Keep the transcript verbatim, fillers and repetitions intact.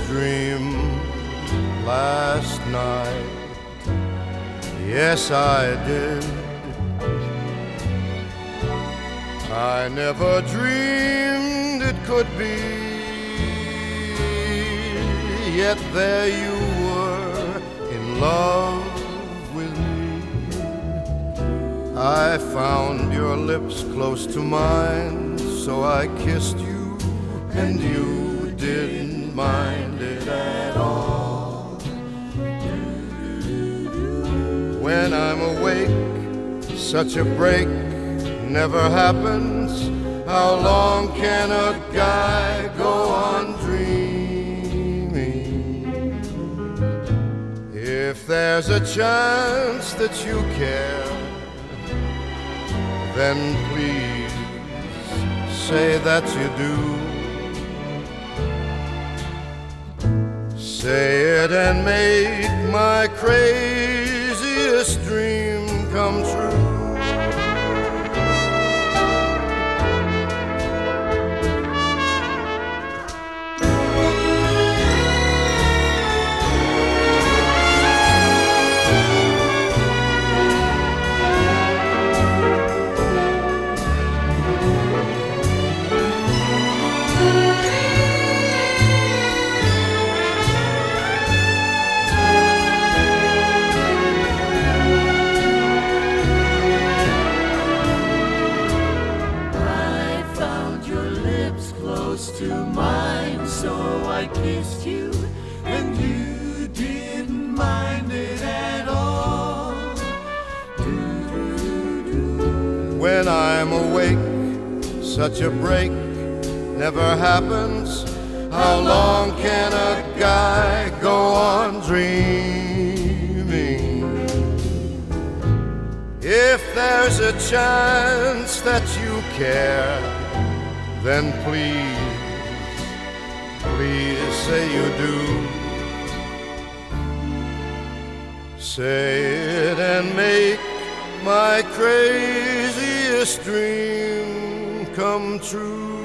dream last night. Yes, I did. I never dreamed it could be. Yet there you were, in love with me. I found your lips close to mine, so I kissed you, and you didn't mind it at all. When I'm awake, such a break never happens. How long can a guy go on dreaming? If there's a chance that you care, then please say that you do. Say it and make my craziest dream come true. To mine, so I kissed you, and you didn't mind it at all. Do-do-do. When I'm awake, such a break never happens. How long can a guy go on dreaming? If there's a chance that you care, then please, please say you do. Say it and make my craziest dream come true.